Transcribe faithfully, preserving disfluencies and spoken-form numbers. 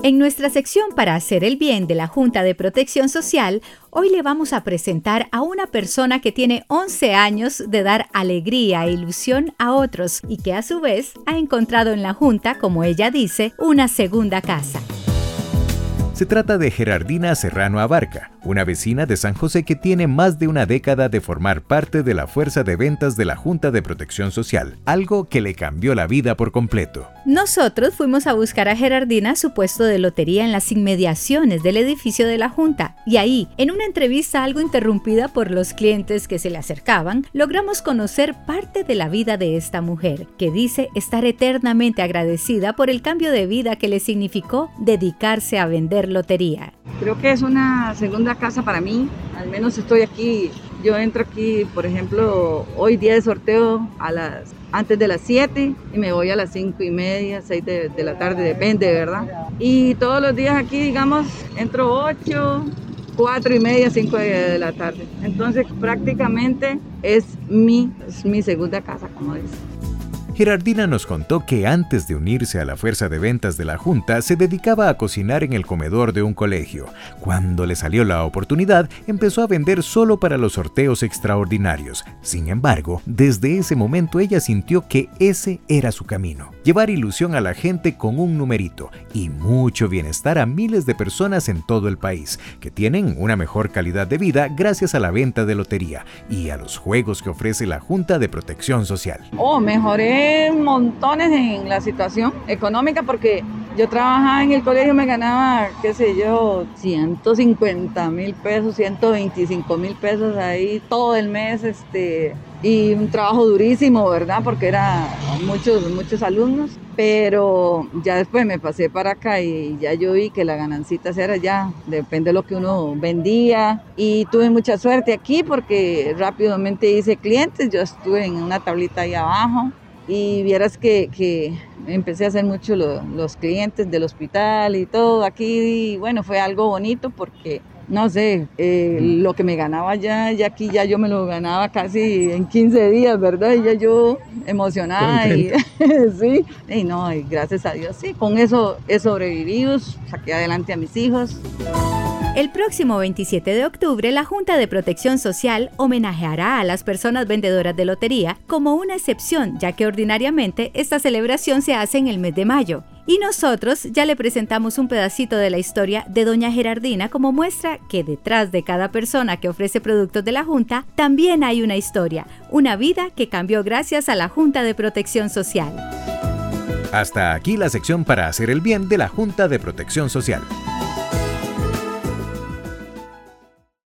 En nuestra sección para hacer el bien de la Junta de Protección Social, hoy le vamos a presentar a una persona que tiene once años de dar alegría e ilusión a otros y que a su vez ha encontrado en la Junta, como ella dice, una segunda casa. Se trata de Gerardina Serrano Abarca, una vecina de San José que tiene más de una década de formar parte de la fuerza de ventas de la Junta de Protección Social, algo que le cambió la vida por completo. Nosotros fuimos a buscar a Gerardina a su puesto de lotería en las inmediaciones del edificio de la Junta y ahí, en una entrevista algo interrumpida por los clientes que se le acercaban, logramos conocer parte de la vida de esta mujer, que dice estar eternamente agradecida por el cambio de vida que le significó dedicarse a vender lotería. Creo que es una segunda casa para mí, al menos estoy aquí, yo entro aquí, por ejemplo, hoy día de sorteo a las, antes de las siete y me voy a las cinco y media, seis de, de la tarde, depende, ¿verdad? Y todos los días aquí, digamos, entro ocho, cuatro y media, cinco de la tarde, entonces prácticamente es mi, es mi segunda casa, como dice. Gerardina nos contó que antes de unirse a la fuerza de ventas de la Junta se dedicaba a cocinar en el comedor de un colegio. Cuando le salió la oportunidad, empezó a vender solo para los sorteos extraordinarios. Sin embargo, desde ese momento ella sintió que ese era su camino. Llevar ilusión a la gente con un numerito y mucho bienestar a miles de personas en todo el país, que tienen una mejor calidad de vida gracias a la venta de lotería y a los juegos que ofrece la Junta de Protección Social. Oh, mejoré montones en la situación económica porque yo trabajaba en el colegio, me ganaba, qué sé yo, ciento cincuenta mil pesos, ciento veinticinco mil pesos ahí todo el mes, este, y un trabajo durísimo, ¿verdad? Porque eran muchos, muchos alumnos, pero ya después me pasé para acá y ya yo vi que la ganancita era ya, depende de lo que uno vendía, y tuve mucha suerte aquí porque rápidamente hice clientes, yo estuve en una tablita ahí abajo, y vieras que, que empecé a hacer mucho lo, los clientes del hospital y todo aquí, y bueno, fue algo bonito porque, no sé, eh, lo que me ganaba ya, ya aquí ya yo me lo ganaba casi en quince días, ¿verdad? Y ya yo emocionada y sí, y no, y gracias a Dios, sí, con eso he sobrevivido, saqué adelante a mis hijos. El próximo veintisiete de octubre, la Junta de Protección Social homenajeará a las personas vendedoras de lotería como una excepción, ya que ordinariamente esta celebración se hace en el mes de mayo. Y nosotros ya le presentamos un pedacito de la historia de doña Gerardina como muestra que detrás de cada persona que ofrece productos de la Junta también hay una historia, una vida que cambió gracias a la Junta de Protección Social. Hasta aquí la sección para hacer el bien de la Junta de Protección Social.